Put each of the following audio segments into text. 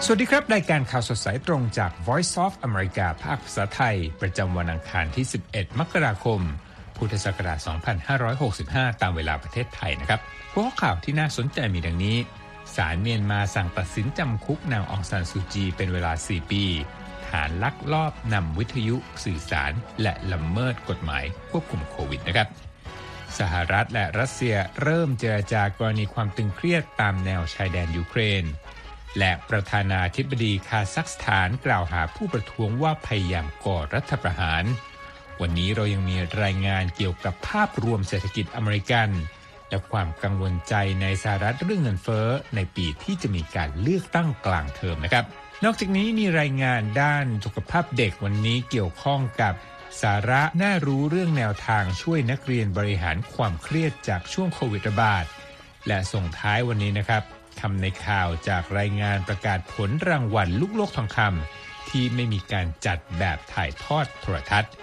สวัสดีครับรายการข่าวสดสายตรงจาก Voice of America ภาคภาษาไทยประจำวันอังคารที่11มกราคมพุทธศักราช2565ตามเวลาประเทศไทยนะครับหัวข้อข่าวที่น่าสนใจมีดังนี้ศาลเมียนมาสั่งตัดสินจำคุกนางองซานซูจีเป็นเวลา4ปีฐานลักลอบนำวิทยุสื่อสารและละเมิดกฎหมายควบคุมโควิดนะครับสหรัฐและรัสเซียเริ่มเจรจากรณีความตึงเครียดตามแนวชายแดนยูเครนและประธานาธิบดีคาซัคสถานกล่าวหาผู้ประท้วงว่าพยายามก่อรัฐประหารวันนี้เรายังมีรายงานเกี่ยวกับภาพรวมเศรษฐกิจอเมริกันและความกังวลใจในสหรัฐเรื่องเงินเฟ้อในปีที่จะมีการเลือกตั้งกลางเทอมนะครับนอกจากนี้มีรายงานด้านสุขภาพเด็กวันนี้เกี่ยวข้องกับสาระน่ารู้เรื่องแนวทางช่วยนักเรียนบริหารความเครียดจากช่วงโควิดระบาดและส่งท้ายวันนี้นะครับคำในข่าวจากรายงานประกาศผลรางวัลลูกโลกทองคำที่ไม่มีการจัดแบบถ่ายทอดโทรทัศน์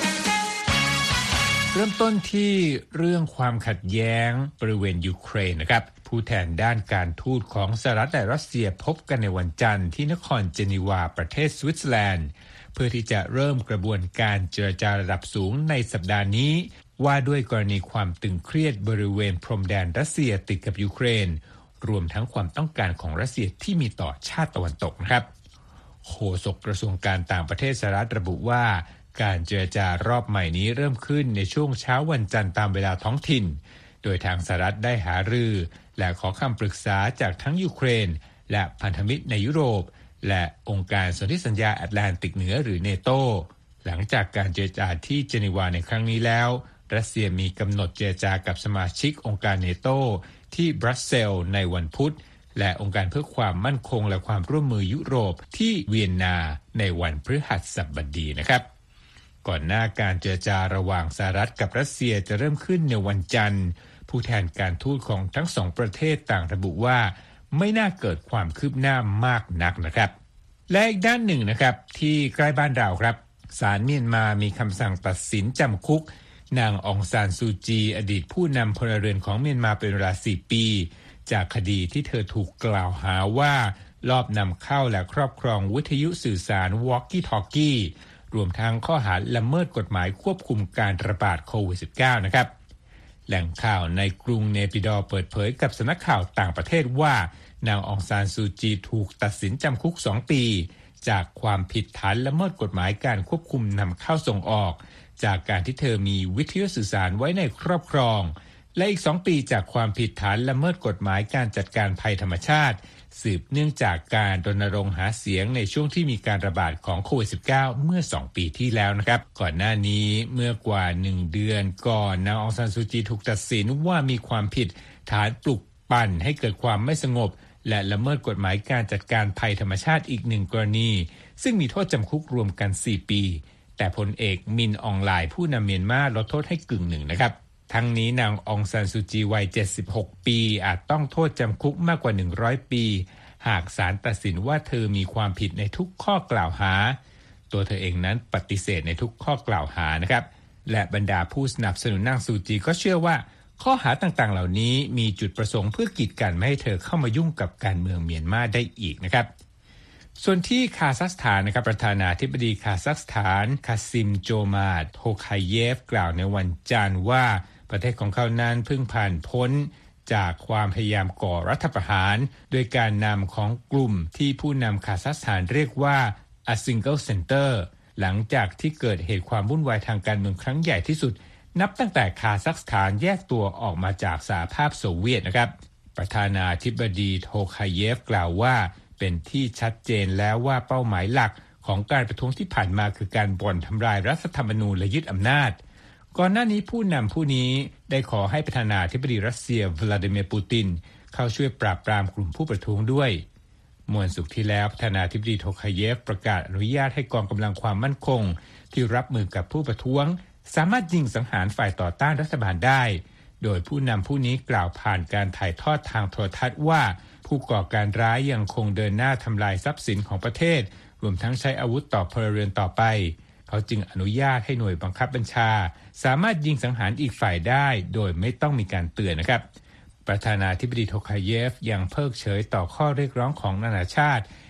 เริ่มต้นที่เรื่องความขัดแย้งบริเวณยูเครนนะครับผู้แทนด้านการทูตของสหรัฐและรัสเซียพบกันในวันจันทร์ที่นครเจนีวาประเทศสวิตเซอร์แลนด์เพื่อที่จะเริ่มกระบวนการเจรจาระดับสูงในสัปดาห์นี้ว่าด้วยกรณีความตึงเครียดบริเวณพรมแดนรัสเซียติดกับยูเครนรวมทั้งความต้องการของรัสเซียที่มีต่อชาติตะวันตกนะครับโฆษกกระทรวงการต่างประเทศสหรัฐระบุว่าการเจรจารอบใหม่นี้เริ่มขึ้นในช่วงเช้าวันจันทร์ตามเวลาท้องถิ่นโดยทางสหรัฐได้หารือและขอคำปรึกษาจากทั้งยูเครนและพันธมิตรในยุโรปและองค์การสนธิสัญญาแอตแลนติกเหนือหรือเนโตหลังจากการเจรจาที่เจนีวาในครั้งนี้แล้วรัสเซียมีกำหนดเจรจากับสมาชิกองค์การเนโตที่บรัสเซลส์ในวันพุธและองค์การเพื่อความมั่นคงและความร่วมมือยุโรปที่เวียนนาในวันพฤหัสบดีนะครับก่อนหน้าการเจรจาระหว่างสหรัฐกับรัสเซียจะเริ่มขึ้นในวันจันทร์ผู้แทนการทูตของทั้งสองประเทศต่างระบุว่าไม่น่าเกิดความคืบหน้ามากนักนะครับและอีกด้านหนึ่งนะครับที่ใกล้บ้านเราครับศาลเมียนมามีคำสั่งตัดสินจำคุกนางองซานซูจีอดีตผู้นำพลเรือนของเมียนมาเป็นเวลา4ปีจากคดีที่เธอถูกกล่าวหาว่าลอบนำเข้าและครอบครองวิทยุสื่อสาร Walkie-Talkie รวมทั้งข้อหาละเมิดกฎหมายควบคุมการระบาดโควิด -19 นะครับแหล่งข่าวในกรุงเนปิดอร์เปิดเผยกับสำนักข่าวต่างประเทศว่านางองซานซูจีถูกตัดสินจำคุก2ปีจากความผิดฐานละเมิดกฎหมายการควบคุมนำเข้าส่งออกจากการที่เธอมีวิทยุสื่อสารไว้ในครอบครองและอีก2ปีจากความผิดฐานละเมิดกฎหมายการจัดการภัยธรรมชาติสืบเนื่องจากการรณรงค์หาเสียงในช่วงที่มีการระบาดของโควิด -19 เมื่อ2ปีที่แล้วนะครับก่อนหน้านี้เมื่อกว่า1เดือนก่อนนางองซานซูจีถูกตัดสินว่ามีความผิดฐานปลุกปั่นให้เกิดความไม่สงบและละเมิดกฎหมายการจัดการภัยธรรมชาติอีก1กรณีซึ่งมีโทษจำคุกรวมกัน4ปีแต่พลเอกมินอองไลน์ผู้นำเมียนมาลดโทษให้กึ่งหนึ่งนะครับทั้งนี้นางองซานซูจีวัย76ปีอาจต้องโทษจำคุกมากกว่า100ปีหากศาลตัดสินว่าเธอมีความผิดในทุกข้อกล่าวหาตัวเธอเองนั้นปฏิเสธในทุกข้อกล่าวหานะครับและบรรดาผู้สนับสนุนนางซูจีก็เชื่อว่าข้อหาต่างๆเหล่านี้มีจุดประสงค์เพื่อกีดกันไม่ให้เธอเข้ามายุ่งกับการเมืองเมียนมาได้อีกนะครับส่วนที่คาซัคสถานนะครับประธานาธิบดีคาซัคสถานคาซิมโจมาดโทคายเยฟกล่าวในวันจันทร์ว่าประเทศของเขานั้นเพิ่งผ่านพ้นจากความพยายามก่อรัฐประหารโดยการนำของกลุ่มที่ผู้นำคาซัคสถานเรียกว่า A Single Center หลังจากที่เกิดเหตุความวุ่นวายทางการเมืองครั้งใหญ่ที่สุดนับตั้งแต่คาซัคสถานแยกตัวออกมาจากสหภาพโซเวียตนะครับประธานาธิบดีโทคายเยฟกล่าวว่าเป็นที่ชัดเจนแล้วว่าเป้าหมายหลักของการประท้วงที่ผ่านมาคือการบ่อนทำลายรัฐธรรมนูญและยึดอำนาจก่อนหน้านี้ผู้นำผู้นี้ได้ขอให้ประธานาธิบดีรัสเซียวลาดิเมียร์ปูตินเข้าช่วยปราบปรามกลุ่มผู้ประท้วงด้วยเมื่อวันศุกร์ที่แล้วประธานาธิบดีโทคายเยฟประกาศอนุญาตให้กองกำลังความมั่นคงที่รับมือกับผู้ประท้วงสามารถยิงสังหารฝ่ายต่อต้านรัฐบาลได้โดยผู้นำผู้นี้กล่าวผ่านการถ่ายทอดทางโทรทัศน์ว่าผู้ก่อการร้ายยังคงเดินหน้าทำลายทรัพย์สินของประเทศรวมทั้งใช้อาวุธต่อพลเรือนต่อไปเขาจึงอนุญาตให้หน่วยบังคับบัญชาสามารถยิงสังหารอีกฝ่ายได้โดยไม่ต้องมีการเตือนนะครับ ประธานาธิบดีโทคาเยฟยังเพิกเฉยต่อข้อเรียกร้องของนานาชาติ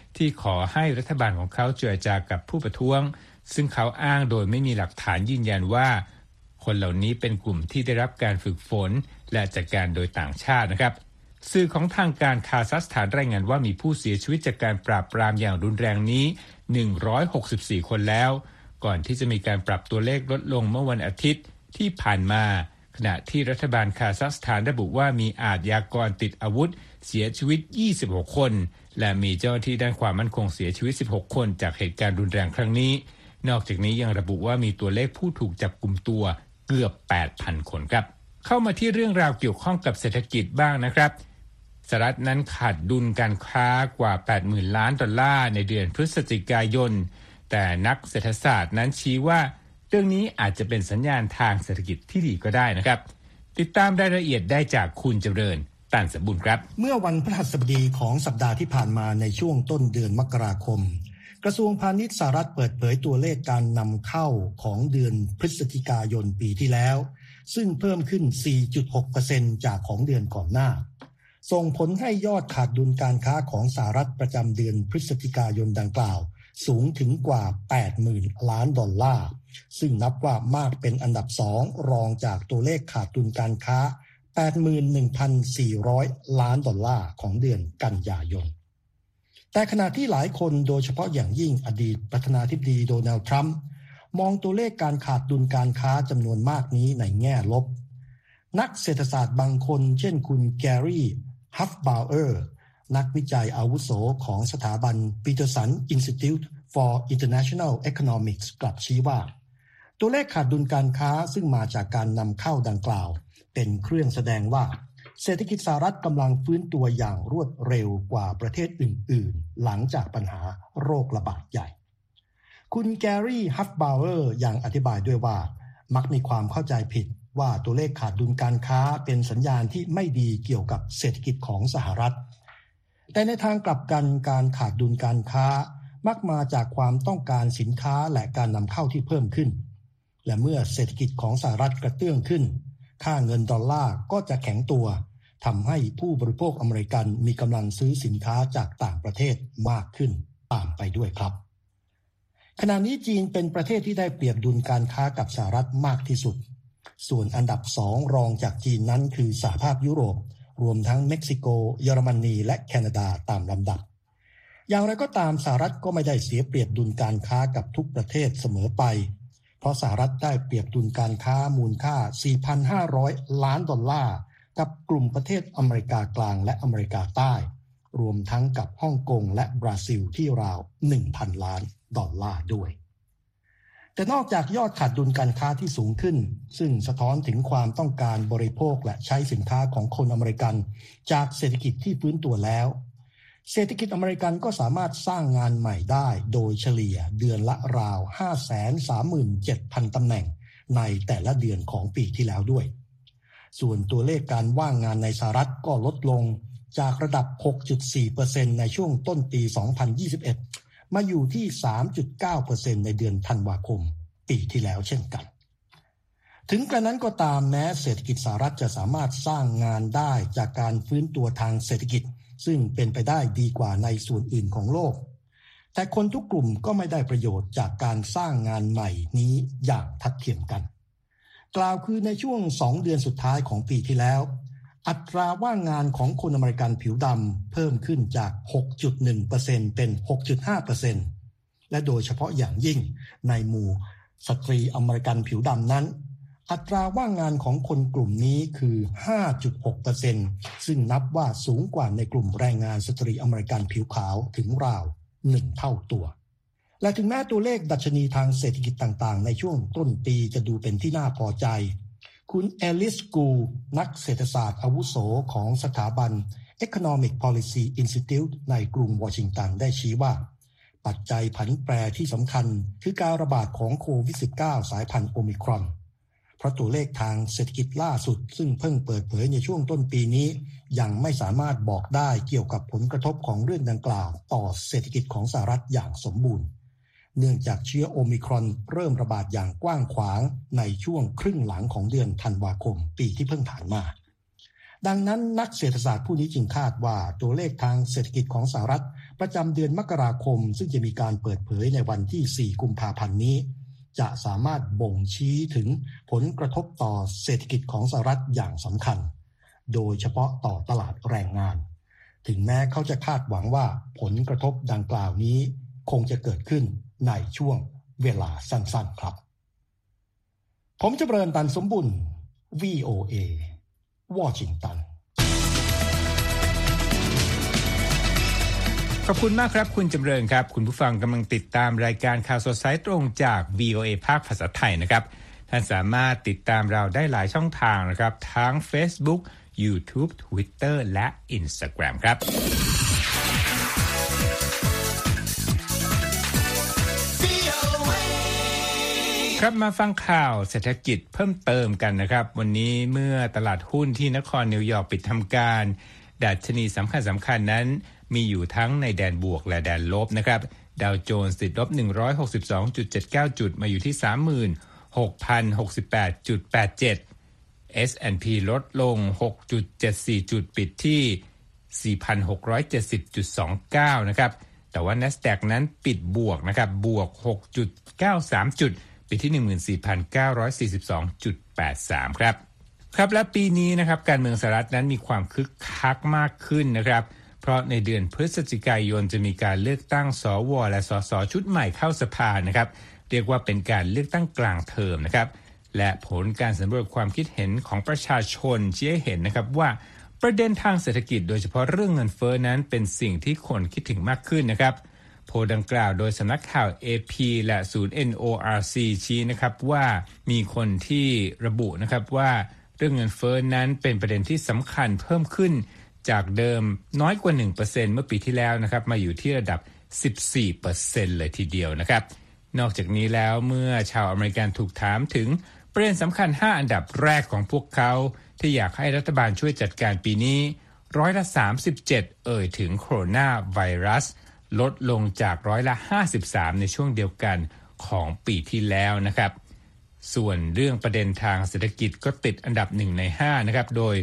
ที่ขอให้รัฐบาลของเขาเจรจากับผู้ประท้วงซึ่งเขาอ้างโดยไม่มีหลักฐานยืนยันว่าคนเหล่านี้เป็นกลุ่มที่ได้รับการฝึกฝนและจัดการโดยต่างชาตินะครับสื่อของทางการคาซัคสถานรายงานว่ามีผู้เสียชีวิตจากการปราบปรามอย่างรุนแรงนี้164คนแล้วก่อนที่จะมีการปรับตัวเลขลดลงเมื่อวันอาทิตย์ที่ผ่านมาขณะที่รัฐบาลคาซัคสถานระบุว่ามีอาชญากรติดอาวุธเสียชีวิต26คนและมีเจ้าหน้าที่ด้านความมั่นคงเสียชีวิต16คนจากเหตุการณ์รุนแรงครั้งนี้นอกจากนี้ยังระบุว่ามีตัวเลขผู้ถูกจับกุมตัวเกือบ 8,000 คนครับเข้ามาที่เรื่องราวเกี่ยวข้องกับเศรษฐกิจบ้างนะครับสหรัฐนั้นขาดดุลการค้ากว่า 80,000 ล้านดอลลาร์ในเดือนพฤศจิกายนแต่นักเศรษฐศาสตร์นั้นชี้ว่าเรื่องนี้อาจจะเป็นสัญญาณทางเศรษฐกิจที่ดีก็ได้นะครับติดตามรายละเอียดได้จากคุณเจริญตันสมบูรณ์ครับเมื่อวันพฤหัสบดีของสัปดาห์ที่ผ่านมาในช่วงต้นเดือนมกราคมกระทรวงพาณิชย์สหรัฐเปิดเผยตัวเลขการนำเข้าของเดือนพฤศจิกายนปีที่แล้วซึ่งเพิ่มขึ้น 4.6% จากของเดือนก่อนหน้าส่งผลให้ยอดขาดดุลการค้าของสหรัฐประจำเดือนพฤศจิกายนดังกล่าวสูงถึงกว่า 80,000 ล้านดอลลาร์ซึ่งนับว่ามากเป็นอันดับ2รองจากตัวเลขขาดดุลการค้า 81,400 ล้านดอลลาร์ของเดือนกันยายนแต่ขณะที่หลายคนโดยเฉพาะอย่างยิ่งอดีตประธานาธิบดีโดนัลด์ทรัมป์มองตัวเลขการขาดดุลการค้าจำนวนมากนี้ในแง่ลบนักเศรษฐศาสตร์บางคนเช่นคุณแกรี่ฮัฟบาวเออร์นักวิจัยอาวุโสของสถาบัน Peterson Institute for International Economics กลับชี้ว่าตัวเลขขาดดุลการค้าซึ่งมาจากการนำเข้าดังกล่าวเป็นเครื่องแสดงว่าเศรษฐกิจสหรัฐกำลังฟื้นตัวอย่างรวดเร็วกว่าประเทศอื่นๆหลังจากปัญหาโรคระบาดใหญ่คุณแกรี่ฮัฟบาวเออร์ยังอธิบายด้วยว่ามักมีความเข้าใจผิดว่าตัวเลขขาดดุลการค้าเป็นสัญญาณที่ไม่ดีเกี่ยวกับเศรษฐกิจของสหรัฐแต่ในทางกลับกันการขาดดุลการค้ามักมาจากความต้องการสินค้าและการนำเข้าที่เพิ่มขึ้นและเมื่อเศรษฐกิจของสหรัฐกระเตื้องขึ้นค่าเงินดอลลาร์ก็จะแข็งตัวทำให้ผู้บริโภคอเมริกันมีกำลังซื้อสินค้าจากต่างประเทศมากขึ้นตามไปด้วยครับขณะนี้จีนเป็นประเทศที่ได้เปรียบดุลการค้ากับสหรัฐมากที่สุดส่วนอันดับ2รองจากจีนนั้นคือสหภาพยุโรปรวมทั้งเม็กซิโกเยอรมนีและแคนาดาตามลำดับอย่างไรก็ตามสหรัฐก็ไม่ได้เสียเปรียบดุลการค้ากับทุกประเทศเสมอไปเพราะสหรัฐได้เปรียบดุลการค้ามูลค่า 4,500 ล้านดอลลาร์กับกลุ่มประเทศอเมริกากลางและอเมริกาใต้รวมทั้งกับฮ่องกงและบราซิลที่ราว 1,000 ล้านดอลลาร์ด้วยแต่นอกจากยอดขาดดุลการค้าที่สูงขึ้นซึ่งสะท้อนถึงความต้องการบริโภคและใช้สินค้าของคนอเมริกันจากเศรษฐกิจที่ฟื้นตัวแล้วเศรษฐกิจอเมริกันก็สามารถสร้างงานใหม่ได้โดยเฉลี่ยเดือนละราว 537,000 ตำแหน่งในแต่ละเดือนของปีที่แล้วด้วยส่วนตัวเลขการว่างงานในสหรัฐก็ลดลงจากระดับ 6.4% ในช่วงต้นปี 2021 มาอยู่ที่ 3.9% ในเดือนธันวาคมปีที่แล้วเช่นกันถึงกระนั้นก็ตามแม้เศรษฐกิจสหรัฐจะสามารถสร้างงานได้จากการฟื้นตัวทางเศรษฐกิจซึ่งเป็นไปได้ดีกว่าในส่วนอื่นของโลกแต่คนทุกกลุ่มก็ไม่ได้ประโยชน์จากการสร้างงานใหม่นี้อย่างทัดเทียมกันกล่าวคือในช่วง2 เดือนสุดท้ายของปีที่แล้วอัตราว่างงานของคนอเมริกันผิวดำเพิ่มขึ้นจาก 6.1% เป็น 6.5% และโดยเฉพาะอย่างยิ่งในหมู่สตรีอเมริกันผิวดำนั้นอัตราว่างงานของคนกลุ่มนี้คือ 5.6% ซึ่งนับว่าสูงกว่าในกลุ่มแรงงานสตรีอเมริกันผิวขาวถึงราว 1 เท่าตัวและถึงแม้ตัวเลขดัชนีทางเศรษฐกิจต่างๆในช่วงต้นปีจะดูเป็นที่น่าพอใจคุณเอลิสกูนักเศรษฐศาสตร์อาวุโสของสถาบัน Economic Policy Institute ในกรุงวอชิงตันได้ชี้ว่าปัจจัยผันแปรที่สำคัญคือการระบาดของโควิด -19 สายพันธุ์โอมิครอนเพราะตัวเลขทางเศรษฐกิจล่าสุดซึ่งเพิ่งเปิดเผยในช่วงต้นปีนี้ยังไม่สามารถบอกได้เกี่ยวกับผลกระทบของเรื่องดังกล่าวต่อเศรษฐกิจของสหรัฐอย่างสมบูรณ์เนื่องจากเชื้อโอมิครอนเริ่มระบาดอย่างกว้างขวางในช่วงครึ่งหลังของเดือนธันวาคมปีที่เพิ่งผ่านมาดังนั้นนักเศรษฐศาสตร์ผู้นี้จึงคาดว่าตัวเลขทางเศรษฐกิจของสหรัฐประจำเดือนมกราคมซึ่งจะมีการเปิดเผยในวันที่4กุมภาพันธ์นี้จะสามารถบ่งชี้ถึงผลกระทบต่อเศรษฐกิจของสหรัฐอย่างสำคัญโดยเฉพาะต่อตลาดแรงงานถึงแม้เขาจะคาดหวังว่าผลกระทบดังกล่าวนี้คงจะเกิดขึ้นในช่วงเวลาสั้นๆครับผมจำเริญตันสมบุญ VOA วอชิงตันขอบคุณมากครับคุณจำเริญครับคุณผู้ฟังกำลังติดตามรายการข่าวสดสายตรงจาก VOA ภาคภาษาไทยนะครับท่านสามารถติดตามเราได้หลายช่องทางนะครับทั้ง Facebook YouTube Twitter และ Instagram ครับครับมาฟังข่าวเศรษฐกิจเพิ่มเติมกันนะครับวันนี้เมื่อตลาดหุ้นที่นครนิวยอร์กปิดทำการดัชนีสำคัญนั้นมีอยู่ทั้งในแดนบวกและแดนลบนะครับดาวโจนส์ติดลบ 162.79 จุดมาอยู่ที่ 36,068.87 S&P ลดลง 6.74 จุดปิดที่ 4,670.29 นะครับแต่ว่า NASDAQ นั้นปิดบวกนะครับบวก 6.93 จุดปิดที่ 14,942.83 ครับและปีนี้นะครับการเมืองสหรัฐนั้นมีความคึกคักมากขึ้นนะครับเพราะในเดือนพฤศจิกายนจะมีการเลือกตั้งสวและสสชุดใหม่เข้าสภานะครับเรียกว่าเป็นการเลือกตั้งกลางเทอมนะครับและผลการสำรวจความคิดเห็นของประชาชนชี้ให้เห็นนะครับว่าประเด็นทางเศรษฐกิจโดยเฉพาะเรื่องเงินเฟ้อนั้นเป็นสิ่งที่คนคิดถึงมากขึ้นนะครับโพลดังกล่าวโดยสำนักข่าว AP และศูนย์ NORC ชี้นะครับว่ามีคนที่ระบุนะครับว่าเรื่องเงินเฟ้อนั้นเป็นประเด็นที่สำคัญเพิ่มขึ้นจากเดิมน้อยกว่า 1% เมื่อปีที่แล้วนะครับมาอยู่ที่ระดับ 14% เลยทีเดียวนะครับนอกจากนี้แล้วเมื่อชาวอเมริกันถูกถามถึงประเด็นสำคัญ5อันดับแรกของพวกเขาที่อยากให้รัฐบาลช่วยจัดการปีนี้37%เอ่ยถึงโคโรนาไวรัสลดลงจาก53%ในช่วงเดียวกันของปีที่แล้วนะครับส่วนเรื่องประเด็นทางเศรษฐกิจก็ติดอันดับ1ใน5นะครับโดย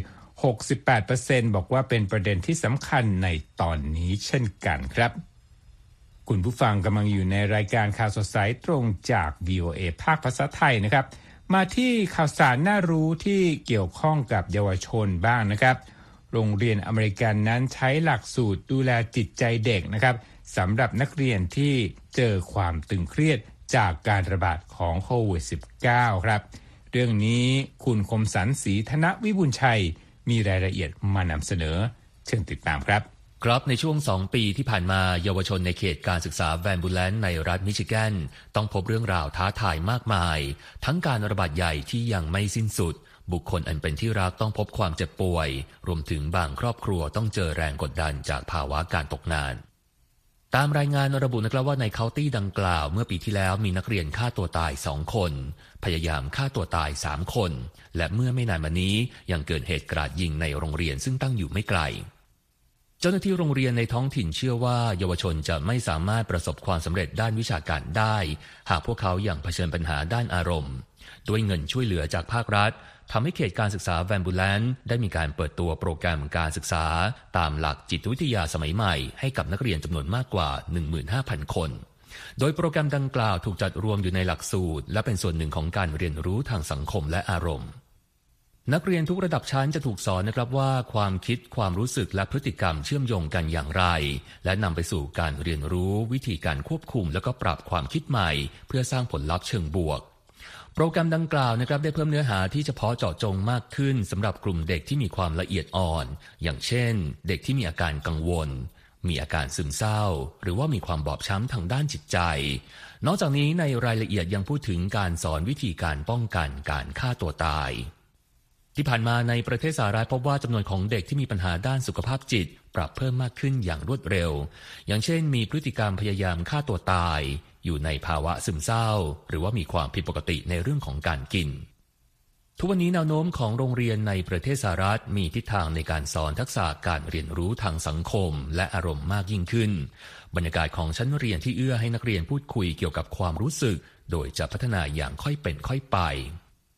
68% บอกว่าเป็นประเด็นที่สำคัญในตอนนี้เช่นกันครับคุณผู้ฟังกำลังอยู่ในรายการข่าวสดสายตรงจาก VOA ภาคภาษาไทยนะครับมาที่ข่าวสารน่ารู้ที่เกี่ยวข้องกับเยาวชนบ้างนะครับโรงเรียนอเมริกันนั้นใช้หลักสูตรดูแลจิตใจเด็กนะครับสำหรับนักเรียนที่เจอความตึงเครียดจากการระบาดของโควิด -19 ครับเรื่องนี้คุณคมสันต์ศรีธนวิบูลย์ชัยมีรายละเอียดมานำเสนอเชิญติดตามครับครับในช่วง2ปีที่ผ่านมาเยาวชนในเขตการศึกษาแวนบูแลนด์ในรัฐมิชิแกนต้องพบเรื่องราวท้าทายมากมายทั้งการระบาดใหญ่ที่ยังไม่สิ้นสุดบุคคลอันเป็นที่รักต้องพบความเจ็บป่วยรวมถึงบางครอบครัวต้องเจอแรงกดดันจากภาวะการตกงานตามรายงานระบุนะครับว่าในเคาน์ตี้ดังกล่าวเมื่อปีที่แล้วมีนักเรียนฆ่าตัวตาย2คนพยายามฆ่าตัวตาย3คนและเมื่อไม่นานมานี้ยังเกิดเหตุกราดยิงในโรงเรียนซึ่งตั้งอยู่ไม่ไกลเจ้าหน้าที่โรงเรียนในท้องถิ่นเชื่อว่าเยาวชนจะไม่สามารถประสบความสำเร็จด้านวิชาการได้หากพวกเขายังเผชิญปัญหาด้านอารมณ์ด้วยเงินช่วยเหลือจากภาครัฐทำให้เขตการศึกษาแวนบูแลนด์ได้มีการเปิดตัวโปรแกรมการศึกษาตามหลักจิตวิทยาสมัยใหม่ให้กับนักเรียนจำนวนมากกว่า 15,000 คนโดยโปรแกรมดังกล่าวถูกจัดรวมอยู่ในหลักสูตรและเป็นส่วนหนึ่งของการเรียนรู้ทางสังคมและอารมณ์นักเรียนทุกระดับชั้นจะถูกสอนนะครับว่าความคิดความรู้สึกและพฤติกรรมเชื่อมโยงกันอย่างไรและนำไปสู่การเรียนรู้วิธีการควบคุมและก็ปรับความคิดใหม่เพื่อสร้างผลลัพธ์เชิงบวกโปรแกรมดังกล่าวนะครับได้เพิ่มเนื้อหาที่เฉพาะเจาะจงมากขึ้นสำหรับกลุ่มเด็กที่มีความละเอียดอ่อนอย่างเช่นเด็กที่มีอาการกังวลมีอาการซึมเศร้าหรือว่ามีความบอบช้ำทางด้านจิตใจนอกจากนี้ในรายละเอียดยังพูดถึงการสอนวิธีการป้องกันการฆ่าตัวตายที่ผ่านมาในประเทศสหรัฐพบว่าจำนวนของเด็กที่มีปัญหาด้านสุขภาพจิตปรับเพิ่มมากขึ้นอย่างรวดเร็วอย่างเช่นมีพฤติกรรมพยายามฆ่าตัวตายอยู่ในภาวะซึมเศร้าหรือว่ามีความผิดปกติในเรื่องของการกินทุกวันนี้แนวโน้มของโรงเรียนในประเทศสหรัฐมีทิศทางในการสอนทักษะการเรียนรู้ทางสังคมและอารมณ์มากยิ่งขึ้นบรรยากาศของชั้นเรียนที่เอื้อให้นักเรียนพูดคุยเกี่ยวกับความรู้สึกโดยจะพัฒนาอย่างค่อยเป็นค่อยไป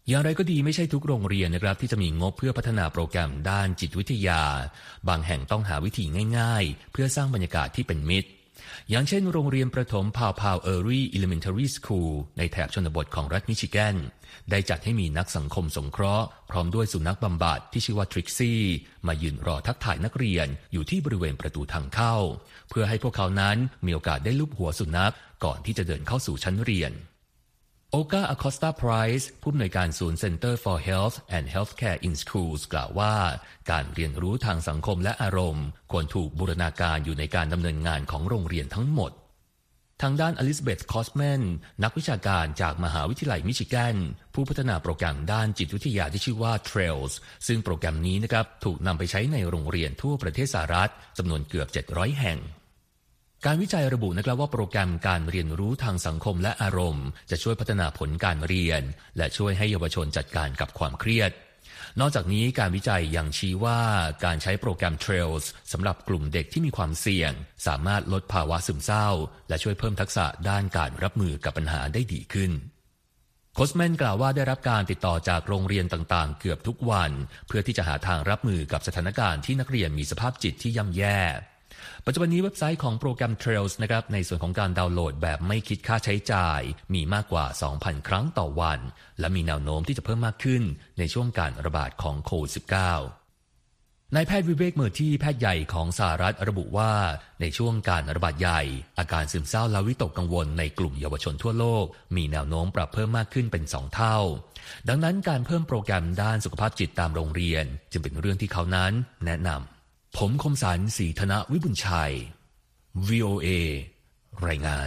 อย่างไรก็ดีไม่ใช่ทุกโรงเรียนนะครับที่จะมีงบเพื่อพัฒนาโปรแกรมด้านจิตวิทยาบางแห่งต้องหาวิธีง่ายๆเพื่อสร้างบรรยากาศที่เป็นมิตรอย่างเช่นโรงเรียนประถมพาวเออรี่ Elementary School ในแถบชนบทของรัฐมิชิแกนได้จัดให้มีนักสังคมสงเคราะห์พร้อมด้วยสุนัขบำบัดที่ชื่อว่าทริกซี่มายืนรอทักทายนักเรียนอยู่ที่บริเวณประตูทางเข้าเพื่อให้พวกเขานั้นมีโอกาสได้ลูบหัวสุนัขก่อนที่จะเดินเข้าสู่ชั้นเรียนโอกาอคอสตาไพรส์ผู้อำนวยการศูนย์ Center for Health and Healthcare in Schools กล่าวว่าการเรียนรู้ทางสังคมและอารมณ์ควรถูกบูรณาการอยู่ในการดำเนินงานของโรงเรียนทั้งหมดทางด้านอลิซาเบธคอสแมนนักวิชาการจากมหาวิทยาลัยมิชิแกนผู้พัฒนาโปรแกรมด้านจิตวิทยาที่ชื่อว่า Trails ซึ่งโปรแกรมนี้นะครับถูกนำไปใช้ในโรงเรียนทั่วประเทศสหรัฐจำนวนเกือบ700แห่งการวิจัยระบุนะครับว่าโปรแกรมการเรียนรู้ทางสังคมและอารมณ์จะช่วยพัฒนาผลการเรียนและช่วยให้เยาวชนจัดการกับความเครียดนอกจากนี้การวิจัยยังชี้ว่าการใช้โปรแกรม Trails สำหรับกลุ่มเด็กที่มีความเสี่ยงสามารถลดภาวะซึมเศร้าและช่วยเพิ่มทักษะด้านการรับมือกับปัญหาได้ดีขึ้นโคสแมนกล่าวว่าได้รับการติดต่อจากโรงเรียนต่างๆเกือบทุกวันเพื่อที่จะหาทางรับมือกับสถานการณ์ที่นักเรียนมีสภาพจิตที่ย่ำแย่ปัจจุบันนี้เว็บไซต์ของโปรแกรม Trails นะครับในส่วนของการดาวน์โหลดแบบไม่คิดค่าใช้จ่ายมีมากกว่า 2,000 ครั้งต่อวันและมีแนวโน้มที่จะเพิ่มมากขึ้นในช่วงการระบาดของโควิด -19 นายแพทย์วิเวกเมอร์ที่แพทย์ใหญ่ของสหรัฐระบุว่าในช่วงการระบาดใหญ่อาการซึมเศร้าและวิตกกังวลในกลุ่มเยาวชนทั่วโลกมีแนวโน้มปรับเพิ่มมากขึ้นเป็น2 เท่าดังนั้นการเพิ่มโปรแกรมด้านสุขภาพจิตตามโรงเรียนจึงเป็นเรื่องที่เขานั้นแนะนำผมคมสันต์ ศรีธนวิบุญชัย VOA รายงาน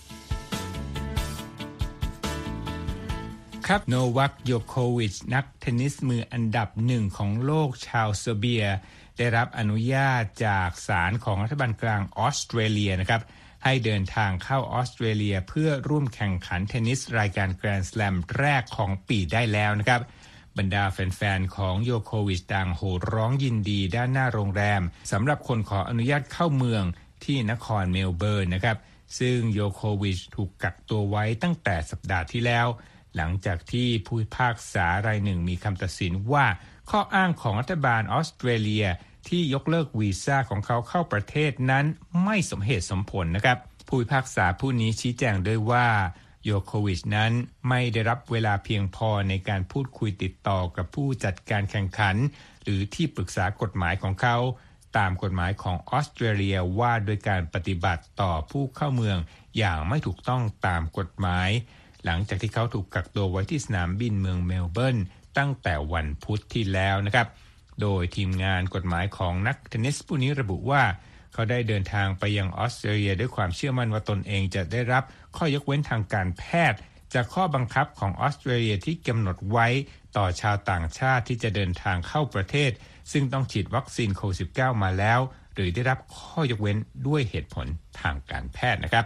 ครับโนวัค โยโควิชนักเทนนิสมืออันดับ1ของโลกชาวเซอร์เบียได้รับอนุญาตจากศาลของรัฐบาลกลางออสเตรเลียนะครับให้เดินทางเข้าออสเตรเลียเพื่อร่วมแข่งขันเทนนิสรายการแกรนด์สแลมแรกของปีได้แล้วนะครับบรรดาแฟนๆของโยโควิชต่างโห่ร้องยินดีด้านหน้าโรงแรมสำหรับคนขออนุญาตเข้าเมืองที่นครเมลเบิร์นนะครับซึ่งโยโควิชถูกกักตัวไว้ตั้งแต่สัปดาห์ที่แล้วหลังจากที่ผู้พิพากษารายหนึ่งมีคำตัดสินว่าข้ออ้างของรัฐบาลออสเตรเลียที่ยกเลิกวีซ่าของเขาเข้าประเทศนั้นไม่สมเหตุสมผลนะครับผู้พิพากษาผู้นี้ชี้แจงด้วยว่าโยโควิชนั้นไม่ได้รับเวลาเพียงพอในการพูดคุยติดต่อกับผู้จัดการแข่งขันหรือที่ปรึกษากฎหมายของเขาตามกฎหมายของออสเตรเลียว่าโดยการปฏิบัติต่อผู้เข้าเมืองอย่างไม่ถูกต้องตามกฎหมายหลังจากที่เขาถูกกักตัวไว้ที่สนามบินเมืองเมลเบิร์นตั้งแต่วันพุธที่แล้วนะครับโดยทีมงานกฎหมายของนักเทนนิสผู้นี้ระบุว่าเขาได้เดินทางไปยังออสเตรเลียด้วยความเชื่อมั่นว่าตนเองจะได้รับข้อยกเว้นทางการแพทย์จากข้อบังคับของออสเตรเลียที่กำหนดไว้ต่อชาวต่างชาติที่จะเดินทางเข้าประเทศซึ่งต้องฉีดวัคซีนโควิด -19 มาแล้วหรือได้รับข้อยกเว้นด้วยเหตุผลทางการแพทย์นะครับ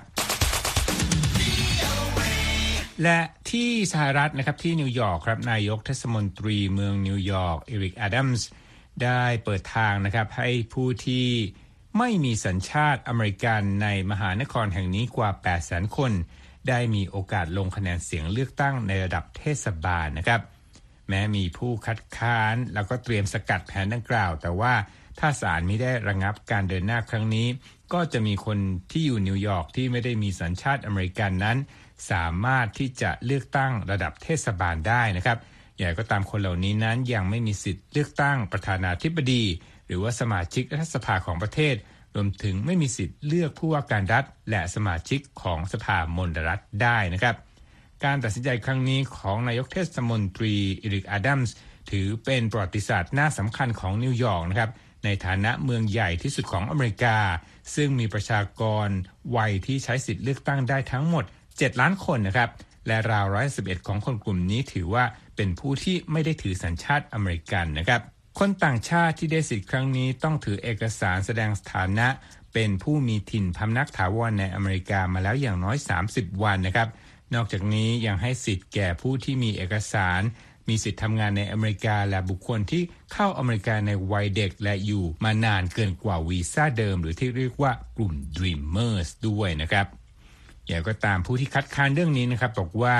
และที่สหรัฐนะครับที่นิวยอร์กครับนายกเทศมนตรีเมืองนิวยอร์กเอริกแอดัมส์ได้เปิดทางนะครับให้ผู้ที่ไม่มีสัญชาติอเมริกันในมหานครแห่งนี้กว่า 800,000 คนได้มีโอกาสลงคะแนนเสียงเลือกตั้งในระดับเทศบาลนะครับแม้มีผู้คัดค้านแล้วก็เตรียมสกัดแผนดังกล่าวแต่ว่าถ้าศาลไม่ได้ระงับการเดินหน้าครั้งนี้ก็จะมีคนที่อยู่นิวยอร์กที่ไม่ได้มีสัญชาติอเมริกันนั้นสามารถที่จะเลือกตั้งระดับเทศบาลได้นะครับอย่างไรก็ตามคนเหล่านี้นั้นยังไม่มีสิทธิ์เลือกตั้งประธานาธิบดีหรือว่าสมาชิกรัฐสภาของประเทศรวมถึงไม่มีสิทธิ์เลือกผู้ว่าการรัฐและสมาชิกของสภามณฑลรัฐได้นะครับการตัดสินใจครั้งนี้ของนายกเทศมนตรีเอริกแอดัมส์ถือเป็นประวัติศาสตร์หน้าสำคัญของนิวยอร์กนะครับในฐานะเมืองใหญ่ที่สุดของอเมริกาซึ่งมีประชากรวัยที่ใช้สิทธิ์เลือกตั้งได้ทั้งหมด7 ล้านคนนะครับและราว111ของคนกลุ่มนี้ถือว่าเป็นผู้ที่ไม่ได้ถือสัญชาติอเมริกันนะครับคนต่างชาติที่ได้สิทธิ์ครั้งนี้ต้องถือเอกสารแสดงสถานะเป็นผู้มีถิ่นพำนักถาวรในอเมริกามาแล้วอย่างน้อย30 วันนะครับนอกจากนี้ยังให้สิทธิ์แก่ผู้ที่มีเอกสารมีสิทธิ์ทำงานในอเมริกาและบุคคลที่เข้าอเมริกาในวัยเด็กและอยู่มานานเกินกว่าวีซ่าเดิมหรือที่เรียกว่ากลุ่ม Dreamers ด้วยนะครับอย่างก็ตามผู้ที่คัดค้านเรื่องนี้นะครับบอกว่า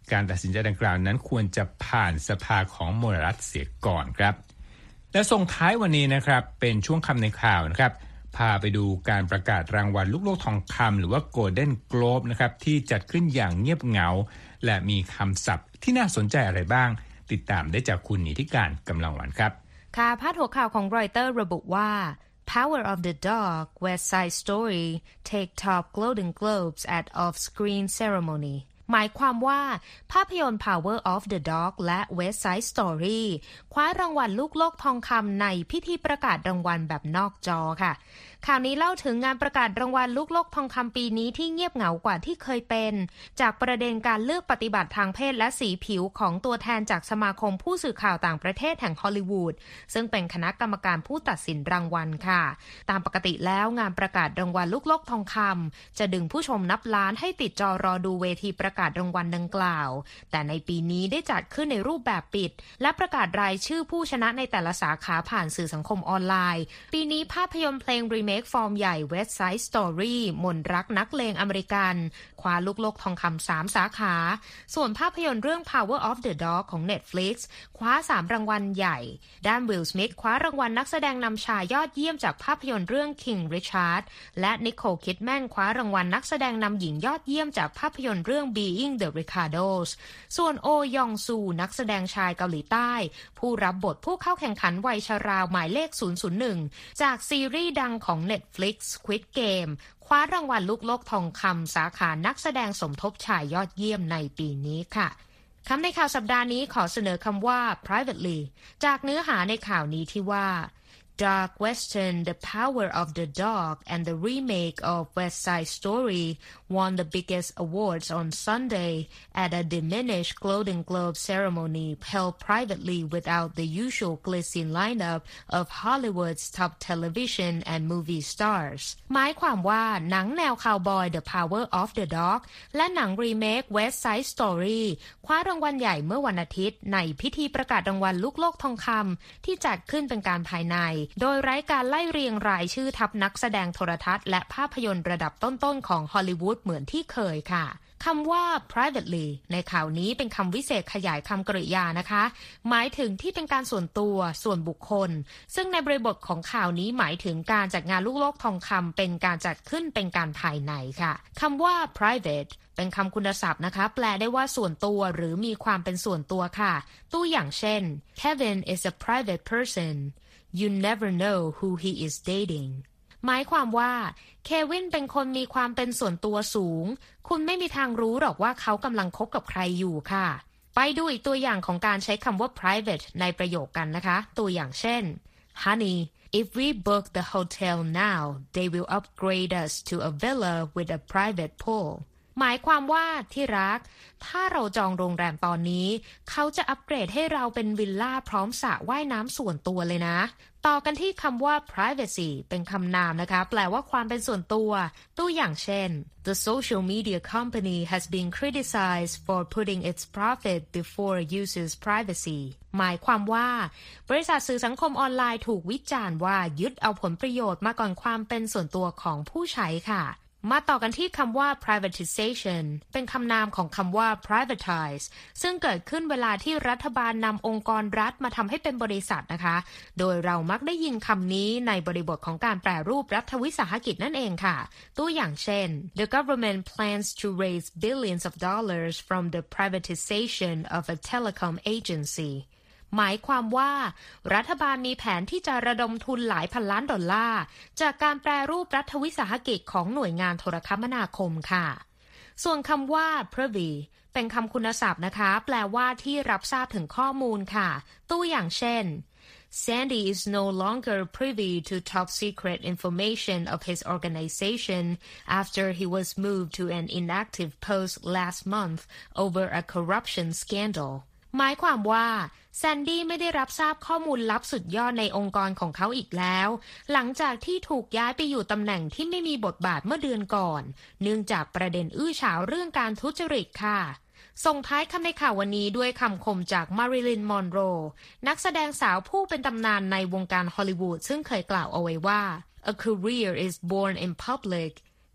การตัดสินใจดังกล่าวนั้นควรจะผ่านสภาของมลรัฐเสียก่อนครับและส่งท้ายวันนี้นะครับเป็นช่วงคำในข่าวนะครับพาไปดูการประกาศรางวัลลูกโลกทองคำหรือว่า Golden Globe นะครับที่จัดขึ้นอย่างเงียบเหงาและมีคำศัพท์ที่น่าสนใจอะไรบ้างติดตามได้จากคุณนิติการกำลังวันครับค่ะพาดหัวข่าวของรอยเตอร์ระบุว่า Power of the Dog West Side Story take top Golden Globes at off-screen ceremonyหมายความว่าภาพยนตร์ Power of the Dog และ West Side Story คว้ารางวัลลูกโลกทองคำในพิธีประกาศรางวัลแบบนอกจอค่ะข่าวนี้เล่าถึงงานประกาศรางวัลลูกโลกทองคำปีนี้ที่เงียบเหงากว่าที่เคยเป็นจากประเด็นการเลือกปฏิบัติทางเพศและสีผิวของตัวแทนจากสมาคมผู้สื่อข่าวต่างประเทศแห่งฮอลลีวูดซึ่งเป็นคณะกรรมการผู้ตัดสินรางวัลค่ะตามปกติแล้วงานประกาศรางวัลลูกโลกทองคำจะดึงผู้ชมนับล้านให้ติดจอรอดูเวทีประกาศรางวัลดังกล่าวแต่ในปีนี้ได้จัดขึ้นในรูปแบบปิดและประกาศรายชื่อผู้ชนะในแต่ละสาขาผ่านสื่อสังคมออนไลน์ปีนี้ภาพยนตร์เพลงรีเมคฟอร์มใหญ่ West Side Story มนต์รักนักเลงอเมริกันคว้าลูกโลกทองคำ3สาขาส่วนภาพยนตร์เรื่อง Power of the Dog ของ Netflix คว้า3รางวัลใหญ่ด้านวิล สมิธคว้ารางวัลนักแสดงนำชายยอดเยี่ยมจากภาพยนตร์เรื่อง King Richard และนิโคล คิดแมนคว้ารางวัลนักแสดงนำหญิงยอดเยี่ยมจากภาพยนตร์เรื่อง Being the Ricardos ส่วนโอยองซูนักแสดงชายเกาหลีใต้ผู้รับบทผู้เข้าแข่งขันวัยชราหมายเลข 001 จากซีรีส์ดังของ Netflix Squid Game คว้ารางวัลลูกโลกทองคำสาขานักแสดงสมทบชายยอดเยี่ยมในปีนี้ค่ะคำในข่าวสัปดาห์นี้ขอเสนอคำว่า privately จากเนื้อหาในข่าวนี้ที่ว่า Dark Western The Power of the Dog and the remake of West Side Story won the biggest awards on Sunday at a diminished Golden Globe ceremony held privately without the usual glitzy lineup of Hollywood's top television and movie stars หมายความว่าหนังแนวคาวบอย The Power of the Dog และหนังรีเมค West Side Story คว้ารางวัลใหญ่เมื่อวันอาทิตย์ในพิธีประกาศรางวัลลูกโลกทองคำที่จัดขึ้นเป็นการภายในโดยไร้การไล่เรียงรายชื่อทัพนักแสดงโทรทัศน์และภาพยนตร์ระดับต้นๆของฮอลลีวูดเหมือนที่เคยค่ะคำว่า privately ในข่าวนี้เป็นคำวิเศษขยายคำกริยานะคะหมายถึงที่เป็นการส่วนตัวส่วนบุคคลซึ่งในบริบทของข่าวนี้หมายถึงการจัดงานลูกโลกทองคำเป็นการจัดขึ้นเป็นการภายในค่ะคำว่า private เป็นคำคุณศัพท์นะคะแปลได้ว่าส่วนตัวหรือมีความเป็นส่วนตัวค่ะตัวอย่างเช่น Kevin is a private person You never know who he is dating หมายความว่าเควินเป็นคนมีความเป็นส่วนตัวสูงคุณไม่มีทางรู้หรอกว่าเขากำลังคบกับใครอยู่ค่ะไปดูอีกตัวอย่างของการใช้คำว่า private ในประโยคกันนะคะตัวอย่างเช่น Honey, if we book the hotel now, they will upgrade us to a villa with a private poolหมายความว่าที่รักถ้าเราจองโรงแรมตอนนี้เขาจะอัปเกรดให้เราเป็นวิลล่าพร้อมสระว่ายน้ำส่วนตัวเลยนะต่อกันที่คำว่า privacy เป็นคำนามนะคะแปลว่าความเป็นส่วนตัวตัวอย่างเช่น The social media company has been criticized for putting its profit before users' privacy หมายความว่าบริษัทสื่อสังคมออนไลน์ถูกวิจารณ์ว่ายึดเอาผลประโยชน์มาก่อนความเป็นส่วนตัวของผู้ใช้ค่ะมาต่อกันที่คำว่า privatization เป็นคำนามของคำว่า privatize ซึ่งเกิดขึ้นเวลาที่รัฐบาลนำองค์กรรัฐมาทำให้เป็นบริษัทนะคะโดยเรามักได้ยินคำนี้ในบริบทของการแปรรูปรัฐวิสาหกิจนั่นเองค่ะตัวอย่างเช่น The government plans to raise billions of dollars from the privatization of a telecom agencyหมายความว่ารัฐบาลมีแผนที่จะระดมทุนหลายพันล้านดอลลาร์จากการแปรรูปรัฐวิสาหกิจของหน่วยงานโทรคมนาคมค่ะส่วนคำว่า privy เป็นคำคุณศัพท์นะคะแปลว่าที่รับทราบถึงข้อมูลค่ะตัวอย่างเช่น Sandy is no longer privy to top secret information of his organization after he was moved to an inactive post last month over a corruption scandalหมายความว่าแซนดี้ไม่ได้รับทราบข้อมูลลับสุดยอดในองค์กรของเขาอีกแล้วหลังจากที่ถูกย้ายไปอยู่ตำแหน่งที่ไม่มีบทบาทเมื่อเดือนก่อนเนื่องจากประเด็นอื้อฉาวเรื่องการทุจริตค่ะส่งท้ายคำในข่าววันนี้ด้วยคำคมจากมาริลิน มอนโรนักแสดงสาวผู้เป็นตำนานในวงการฮอลลีวูดซึ่งเคยกล่าวเอาไว้ว่า A career is born in public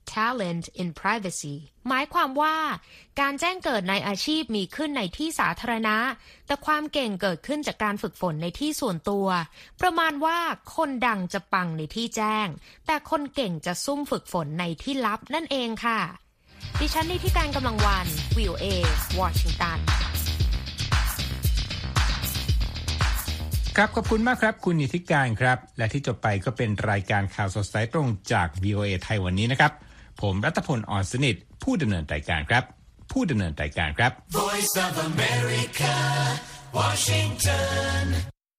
talent in privacy หมายความว่าการแจ้งเกิดในอาชีพมีขึ้นในที่สาธารณะแต่ความเก่งเกิดขึ้นจากการฝึกฝนในที่ส่วนตัวประมาณว่าคนดังจะปังในที่แจ้งแต่คนเก่งจะซุ่มฝึกฝนในที่ลับนั่นเองค่ะดิฉันนิติการกำลังวัน VOA วอชิงตันครับขอบคุณมากครับคุณนิติการครับและที่จบไปก็เป็นรายการข่าวสดสายตรงจาก VOA ไทยวันนี้นะครับผมรัตพล อ่อนสนิทผู้ดำเนินรายการครับ Voice of America Washington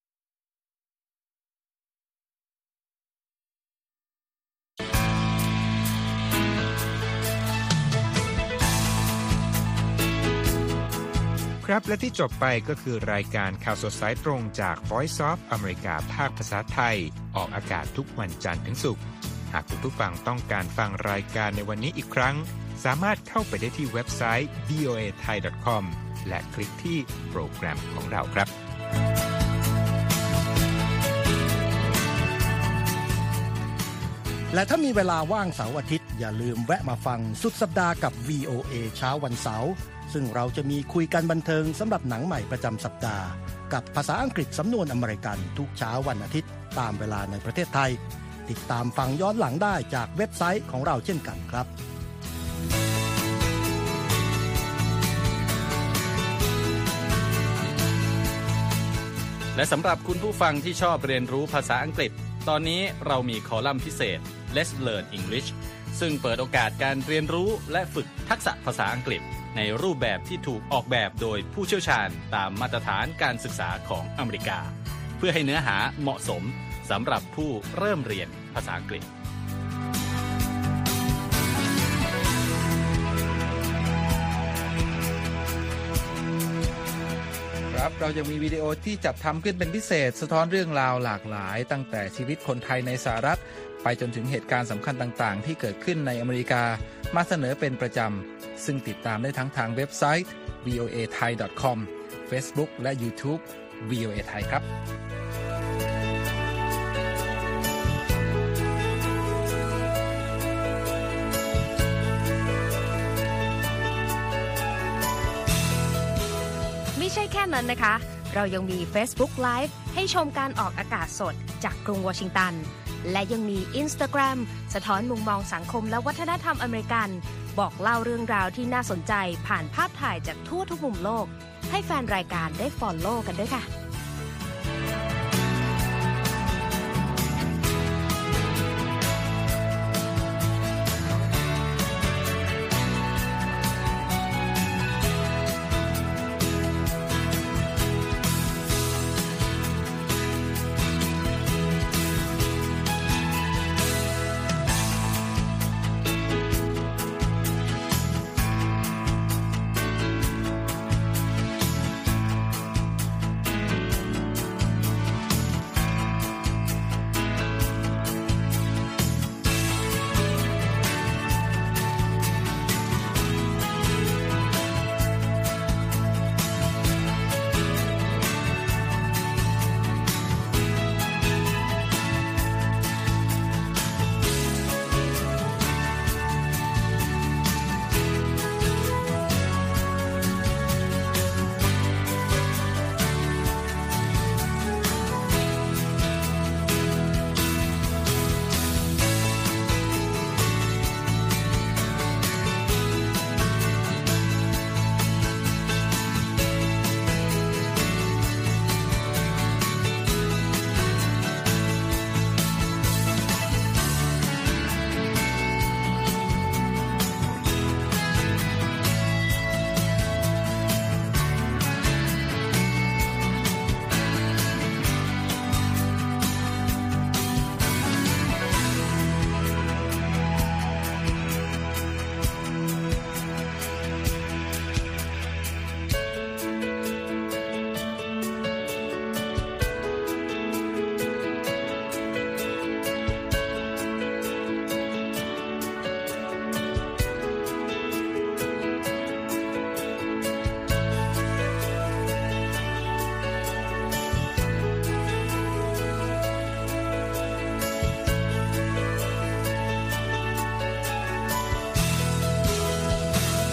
ครับและที่จบไปก็คือรายการข่าวสดสายตรงจาก Voice of America ภาคภาษาไทยออกอากาศทุกวันจันทร์ถึงศุกร์หากคุณผู้ฟังต้องการฟังรายการในวันนี้อีกครั้งสามารถเข้าไปได้ที่เว็บไซต์ voathai.com และคลิกที่โปรแกรมของเราครับและถ้ามีเวลาว่างเสาร์อาทิตย์อย่าลืมแวะมาฟังสุดสัปดาห์กับ VOA เช้าวันเสาร์ซึ่งเราจะมีคุยกันบันเทิงสำหรับหนังใหม่ประจำสัปดาห์กับภาษาอังกฤษสำนวนอเมริกันทุกเช้าวันอาทิตย์ตามเวลาในประเทศไทยติดตามฟังย้อนหลังได้จากเว็บไซต์ของเราเช่นกันครับและสำหรับคุณผู้ฟังที่ชอบเรียนรู้ภาษาอังกฤษตอนนี้เรามีคอลัมน์พิเศษ Let's Learn English ซึ่งเปิดโอกาสการเรียนรู้และฝึกทักษะภาษาอังกฤษในรูปแบบที่ถูกออกแบบโดยผู้เชี่ยวชาญตามมาตรฐานการศึกษาของอเมริกาเพื่อให้เนื้อหาเหมาะสมสำหรับผู้เริ่มเรียนภาษาอังกฤษครับเรายังมีวิดีโอที่จัดทำขึ้นเป็นพิเศษสะท้อนเรื่องราวหลากหลายตั้งแต่ชีวิตคนไทยในสหรัฐไปจนถึงเหตุการณ์สำคัญต่างๆที่เกิดขึ้นในอเมริกามาเสนอเป็นประจำซึ่งติดตามได้ทั้งทางเว็บไซต์ voathai.com Facebook และ YouTube VOA Thai ครับไม่ใช่แค่นั้นนะคะเรายังมี Facebook Live ให้ชมการออกอากาศสดจากกรุงวอชิงตันและยังมี Instagram สะท้อนมุมมองสังคมและวัฒนธรรมอเมริกันบอกเล่าเรื่องราวที่น่าสนใจผ่านภาพถ่ายจากทั่วทุกมุมโลกให้แฟนรายการได้ follow กันด้วยค่ะ